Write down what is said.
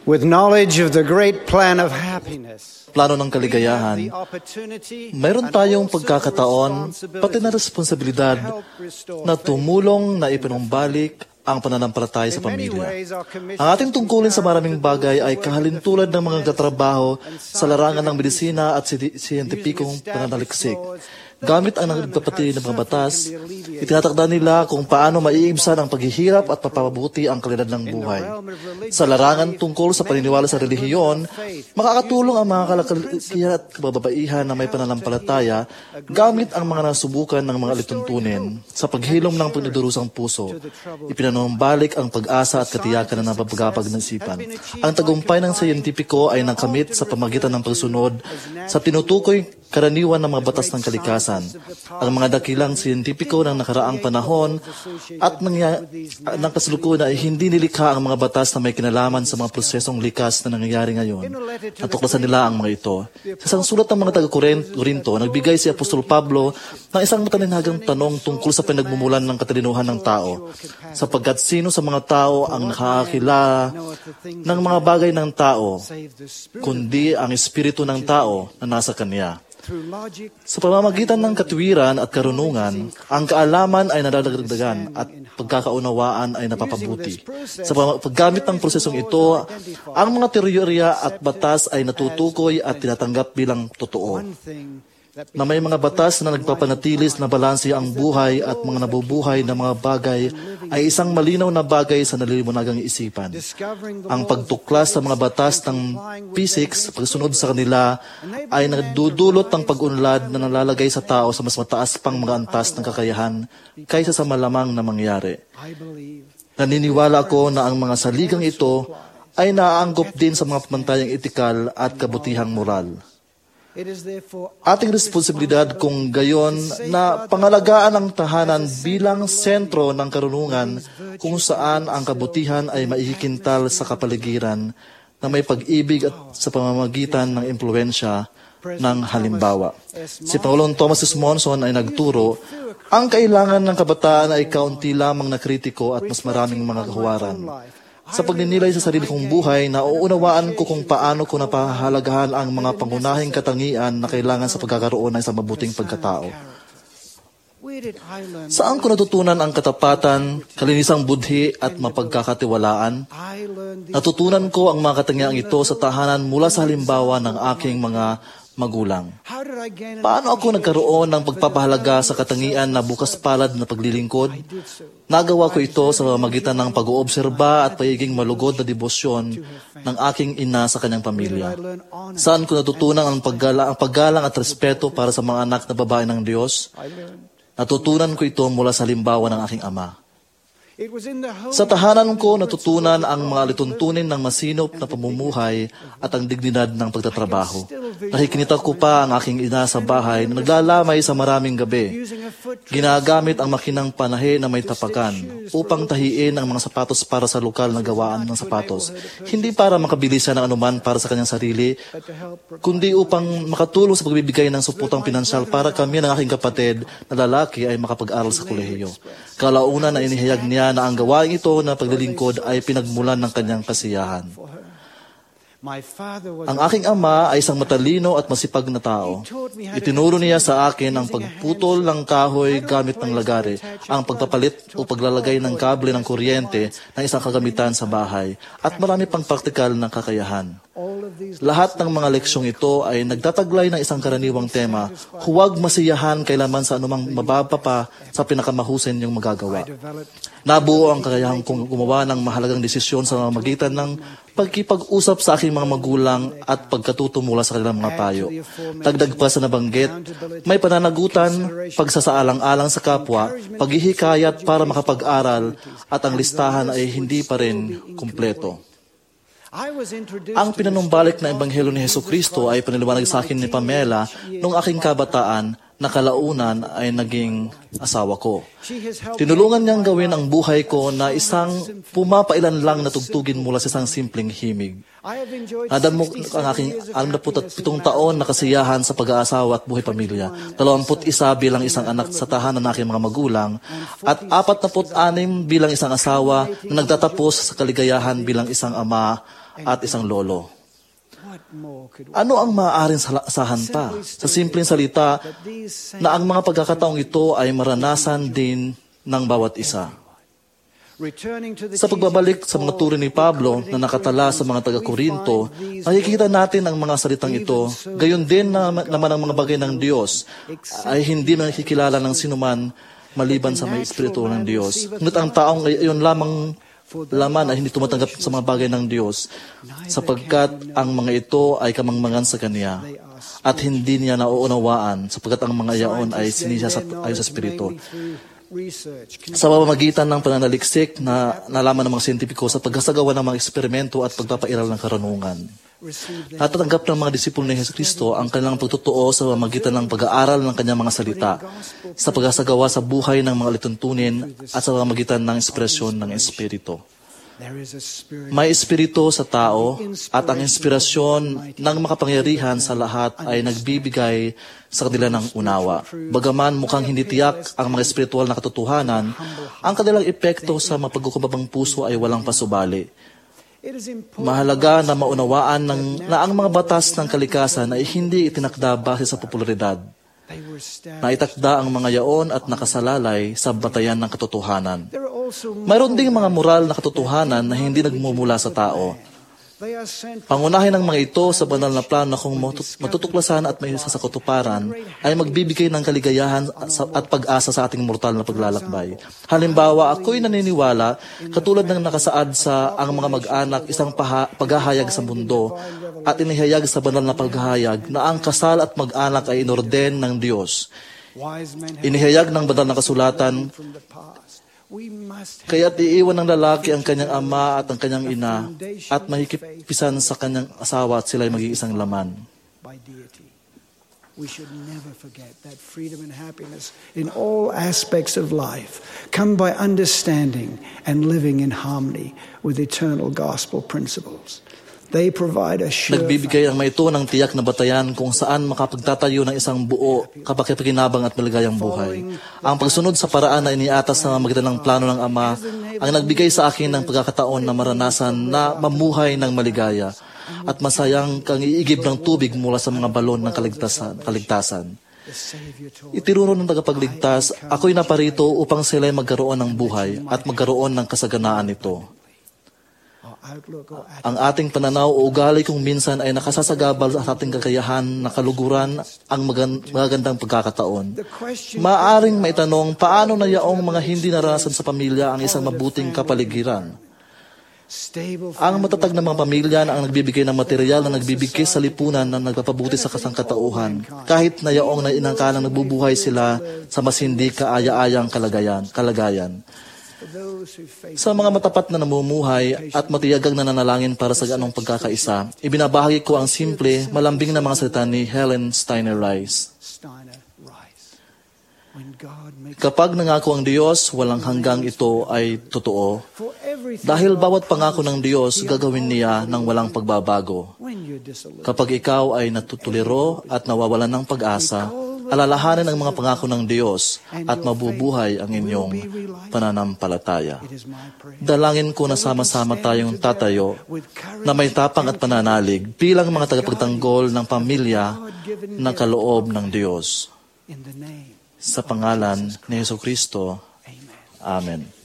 with knowledge of the great plan of happiness, plano ng kaligayahan, mayroon tayong pagkakataon, pati na responsibilidad, na tumulong na ipinumbalik ang pananampalataya sa pamilya. Ang ating tungkulin sa maraming bagay ay kahalintulad ng mga katrabaho sa larangan ng medisina at siyentipikong pananaliksik. Gamit ang nagpapatili ng mga batas, itinatakda nila kung paano maiibsan ang paghihirap at papabuti ang kalidad ng buhay. Sa larangan tungkol sa paniniwala sa relihiyon, makakatulong ang mga kalakalan at kababaihan na may pananampalataya gamit ang mga nasubukan ng mga alituntunin sa paghilom ng pagdudurusang puso. Ipinanumbalik ang pag-asa at katiyakan na napapagapag ng isipan. Ang tagumpay ng siyentipiko ay nakamit sa pamagitan ng pagsunod sa tinutukoy karaniwan ng mga batas ng kalikasan. Ang mga dakilang siyentipiko ng nakaraang panahon at ng kasalukuyan ay hindi nilikha ang mga batas na may kinalaman sa mga prosesong likas na nangyayari ngayon. Natuklasan nila ang mga ito. Sa isang sulat ng mga taga-Korinto, nagbigay si Apostol Pablo ng isang matalinhagang tanong tungkol sa pinagmumulan ng katalinuhan ng tao. Sapagkat sino sa mga tao ang nakakakilala ng mga bagay ng tao, kundi ang espiritu ng tao na nasa kanya. Sa pamamagitan ng katuwiran at karunungan, ang kaalaman ay nadadagdagan at pagkakaunawaan ay napapabuti. Sa paggamit ng prosesong ito, ang mga teorya at batas ay natutukoy at tinatanggap bilang totoo. Na may mga batas na nagpapanatilis na balanse ang buhay at mga nabubuhay na mga bagay ay isang malinaw na bagay sa nalilimunagang isipan. Ang pagtuklas sa mga batas ng physics, pagsunod sa kanila, ay nagdudulot ng pag-unlad na nalalagay sa tao sa mas mataas pang mga antas ng kakayahan kaysa sa malamang na mangyari. Naniniwala ako na ang mga saligang ito ay naaanggop din sa mga pamantayang etikal at kabutihang moral. Ating responsibilidad kung gayon na pangalagaan ang tahanan bilang sentro ng karunungan kung saan ang kabutihan ay maihikintal sa kapaligiran na may pag-ibig at sa pamamagitan ng impluensya ng halimbawa. Si Pangulong Thomas S. Monson ay nagturo, ang kailangan ng kabataan ay kaunti lamang na kritiko at mas maraming mga kahuwaran. Sa pagninilay sa sarili kong buhay, nauunawaan ko kung paano ko napahalagahan ang mga pangunahing katangian na kailangan sa pagkakaroon ng isang mabuting pagkatao. Saan ko natutunan ang katapatan, kalinisang budhi at mapagkakatiwalaan? Natutunan ko ang mga katangiang ito sa tahanan mula sa halimbawa ng aking mga magulang. Paano ako nagkaroon ng pagpapahalaga sa katangian na bukas palad na paglilingkod? Nagawa ko ito sa pamamagitan ng pag-oobserba at pagiging malugod na debosyon ng aking ina sa kanyang pamilya. Saan ko natutunan ang paggalang at respeto para sa mga anak na babae ng Diyos? Natutunan ko ito mula sa halimbawa ng aking ama. Sa tahanan ko, natutunan ang mga lituntunin ng masinop na pamumuhay at ang dignidad ng pagtatrabaho. Nakikinita ko pa ang aking ina sa bahay na naglalamay sa maraming gabi. Ginagamit ang makinang panahe na may tapakan upang tahiin ang mga sapatos para sa lokal na gawaan ng sapatos. Hindi para makabili siya ng anuman para sa kanyang sarili, kundi upang makatulong sa pagbibigay ng supportang pinansyal para kami ng aking kapatid na lalaki ay makapag-aral sa kolehiyo. Kalaunan na inihayag niya na ang gawain ito na paglilingkod ay pinagmulan ng kanyang kasiyahan. Ang aking ama ay isang matalino at masipag na tao. Itinuro niya sa akin ang pagputol ng kahoy gamit ng lagare, ang pagpapalit o paglalagay ng kable ng kuryente ng isang kagamitan sa bahay, at marami pang praktikal na kakayahan. Lahat ng mga leksyong ito ay nagtataglay ng isang karaniwang tema, huwag masiyahan kailanman sa anumang mababa pa sa pinakamahusay niyong magagawa. Nabuo ang kakayahang kong gumawa ng mahalagang desisyon sa magitan ng pagkipag-usap sa aking mga magulang at pagkatuto mula sa kanilang mga payo. Dagdag pa sa nabanggit, may pananagutan, pagsasaalang-alang sa kapwa, paghihikayat para makapag-aral, at ang listahan ay hindi pa rin kumpleto. Ang pinanumbalik na Ebanghelyo ni Jesucristo ay paniliwanag sa akin ni Pamela noong aking kabataan na kalaunan ay naging asawa ko. Tinulungan niyang gawin ang buhay ko na isang pumapailan lang na tugtugin mula sa isang simpleng himig. Nadamok ang aking 67 taon na kasiyahan sa pag-aasawa at buhay pamilya, 21 bilang isang anak sa tahanan ng aking mga magulang, at 46 bilang isang asawa na nagtatapos sa kaligayahan bilang isang ama at isang lolo. Ano ang maaaring asahan pa? Sa simpleng salita, na ang mga pagkakataong ito ay maranasan din ng bawat isa. Sa pagbabalik sa mga turo ni Pablo na nakatala sa mga taga-Korinto, nakikita natin ang mga salitang ito, gayon din naman ang mga bagay ng Diyos ay hindi nakikilala ng sinuman maliban sa may espiritu ng Diyos. Ngunit ang taong ngayon laman ay hindi tumatanggap sa mga bagay ng Diyos, sapagkat ang mga ito ay kamangmangan sa Kanya at hindi niya nauunawaan, sapagkat ang mga yaon ay sinisya ayon sa Espiritu. Sa pamamagitan ng pananaliksik na nalaman ng mga siyentipiko sa pagsasagawa ng mga eksperimento at pagpapairal ng karunungan. Natatanggap ng mga disipulo ni Jesucristo ang kanilang pagtotoo sa pamamagitan ng pag-aaral ng kanyang mga salita, sa pagsasagawa sa buhay ng mga lituntunin at sa pamamagitan ng ekspresyon ng Espiritu. May espiritu sa tao at ang inspirasyon ng makapangyarihan sa lahat ay nagbibigay sa kanila ng unawa. Bagaman mukhang hindi tiyak ang mga espiritual na katotohanan, ang kanilang epekto sa mapagkukumbabang puso ay walang pasubali. Mahalaga na maunawaan na ang mga batas ng kalikasan ay hindi itinakda base sa popularidad. Naitakda ang mga yaon at nakasalalay sa batayan ng katotohanan. Mayroon ding mga moral na katotohanan na hindi nagmumula sa tao. Pangunahin ng mga ito sa banal na plano na kung matutuklasan at may isa sa katuparan ay magbibigay ng kaligayahan at pag-asa sa ating mortal na paglalakbay. Halimbawa, ako'y naniniwala, katulad ng nakasaad sa ang mga mag-anak, isang paghahayag sa mundo at inihayag sa banal na paghahayag na ang kasal at mag-anak ay inorden ng Diyos. Inihayag ng banal na kasulatan, kaya't iiwan ng lalaki ang kanyang ama at ang kanyang ina at mahikipisan sa kanyang asawa at sila ay mag-iisang laman. We should never forget that freedom and happiness in all aspects of life come by understanding and living in harmony with eternal gospel principles. They provide a sure. Nagbibigay ang mga ito ng tiyak na batayan kung saan makapagtatayo ng isang buo, kapakipakinabang at maligayang buhay. Ang pagsunod sa paraan na iniatas sa magitan ng plano ng Ama ang nagbigay sa akin ng pagkakataon na maranasan na mamuhay ng maligaya at masayang kang iigib ng tubig mula sa mga balon ng kaligtasan. Itinuro ng tagapagligtas, ako'y naparito upang sila'y magkaroon ng buhay at magkaroon ng kasaganaan nito. Ang ating pananaw o ugali kung minsan ay nakasasagabal sa ating kakayahan na kaluguran ang magagandang pagkakataon. Maaring maitanong, paano na yaong mga hindi naranasan sa pamilya ang isang mabuting kapaligiran? Ang matatag na mga pamilya na ang nagbibigay ng material na nagbibigay sa lipunan na nagpapabuti sa kasangkatauhan, kahit na yaong na inangkalang nagbubuhay sila sa mas hindi kaaya-ayang kalagayan. Sa mga matapat na namumuhay at matiyagang nananalangin para sa ganong pagkakaisa, ibinabahagi ko ang simple, malambing na mga salita ni Helen Steiner Rice. Kapag nangako ang Diyos, walang hanggang ito ay totoo. Dahil bawat pangako ng Diyos, gagawin niya ng walang pagbabago. Kapag ikaw ay natutuliro at nawawalan ng pag-asa, alalahanin ang mga pangako ng Diyos at mabubuhay ang inyong pananampalataya. Dalangin ko na sama-sama tayong tatayo na may tapang at pananalig bilang mga tagapagtanggol ng pamilya ng kaloob ng Diyos. Sa pangalan ni Jesucristo, Amen.